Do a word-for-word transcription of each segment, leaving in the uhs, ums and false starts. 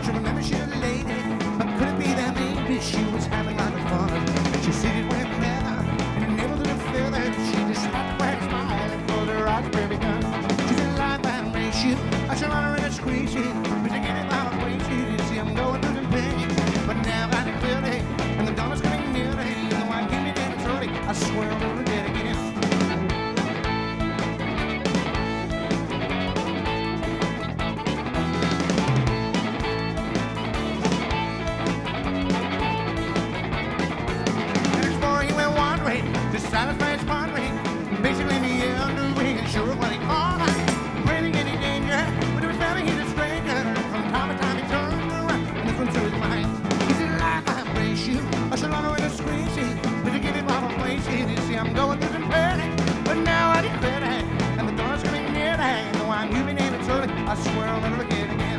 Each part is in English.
She remembers she was a lady, but could it be that maybe she was having a lot of fun? She said it went better, and it never did feel that. She just had to crack a smile and pulled her eyes very gun. She said, life and race you, I shall honor and squeeze you, but you get it out of place, you see I'm going through the pain. But now I declare it, and the dawn is coming near it, and though I give me that it's early, I swear I'll never get again. To satisfy his pondering, basically the underwing and sure of what he called out. Breathing any danger, but it was found he's a stranger. From time to time he turned around and this one to his mind. He said, life, I embrace you, I shall honor and disgrace you, but to give him all a place here, you see I'm going through some pain. But now I declare that, and the dawn's coming near that, and though I'm human and it's early, I swear I'll never get again.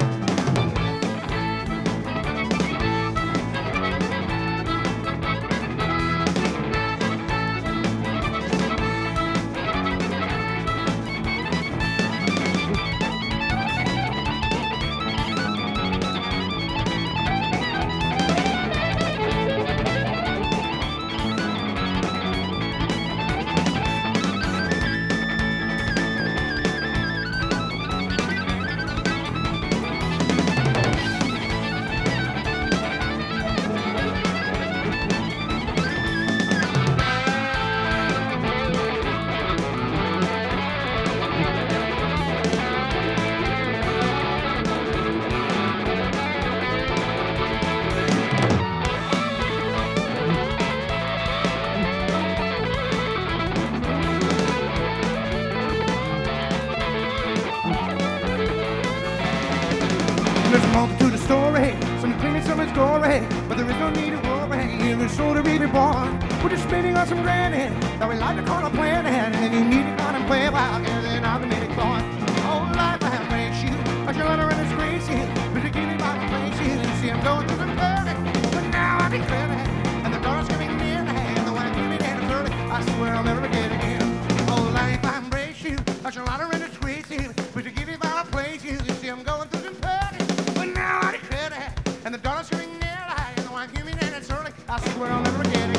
There's a multitude of stories, some cleaning, some is gory, but there is no need to worry. There's soul to be reborn. We're just spinning on some granite that we like to call a planet, and then you need to go and play while gathering all the minute corn. Oh, life, I embrace you, I shall honor and disgrace you, but to give me my place you, you see I'm going through some burning. But now I declare that, and the dawn's coming near, and the one giving and it's early, I swear I'll never get again. Oh, life, I embrace you, I shall honor and disgrace you, but to give me my place you, you see I'm going through some burning. And the dawn is coming near, and though I'm human and it's early, I swear I'll never get it.